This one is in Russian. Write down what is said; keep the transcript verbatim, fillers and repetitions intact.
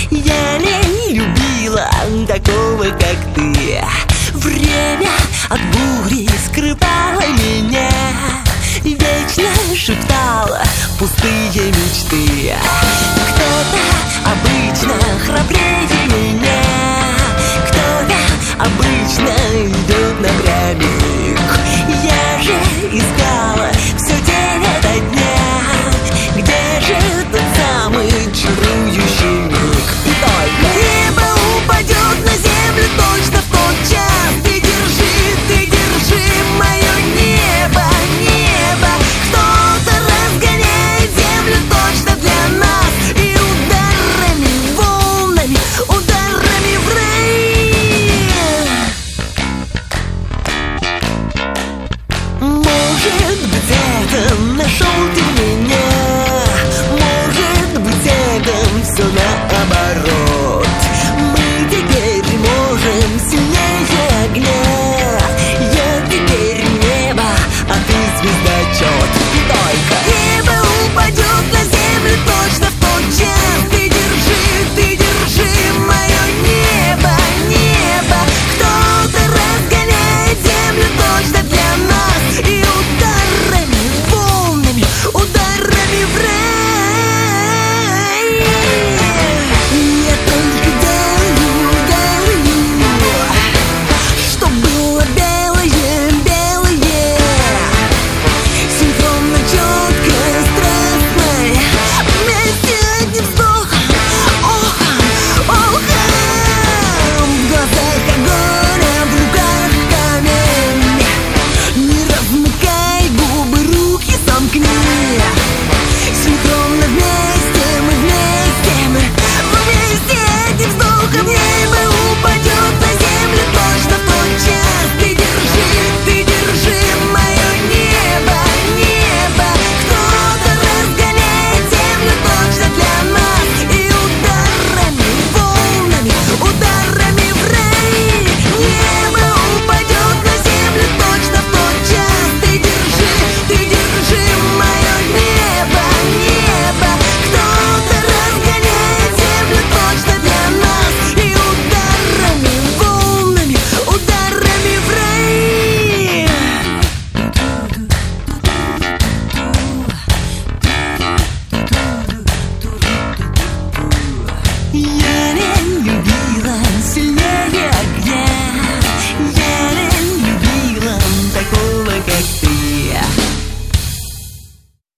Я не любила такого, как ты. Время от бури скрывало меня, вечно шептала пустые мечты. Кто-то обычно храбрее меня, кто-то обычно идет напрямик. Я же искала все день ото дня, где же тот самый чарующий миг? И только небо упадет на землю точно в тот час. Ты держи, ты держи мое небо, небо. Кто-то разгоняет землю точно для нас, и ударами, волнами, ударами в рай. Может быть, это нашел ты меня, может быть, это все наоборот. Мы теперь можем сильнее огня. Я теперь небо, а ты звездочет. И только небо упадет на землю точно в тот час. Ты держи, ты держи мое небо, небо. Кто-то разгоняет землю точно для нас, и ударами, волнами, ударами в рай. Я только дарю, дарю, чтоб было белое, белое, синхронно, четко, страстно, вместе одним вздохом, охом, охом. В глазах огонь, а в руках камень. Не размыкай губы, руки сомкни. Синхронно вместе, мы вместе, мы вместе одним вздохом. Небо упадет на землю точно в тот час. Ты держи, ты держи мое небо, небо. Кто-то разгоняет землю точно для нас, и ударами, волнами, ударами в рай. Небо упадет на землю точно в тот час. Ты держи, ты держи мое небо, небо. Кто-то разгоняет землю точно для нас, и ударами, волнами, ударами в рай. Я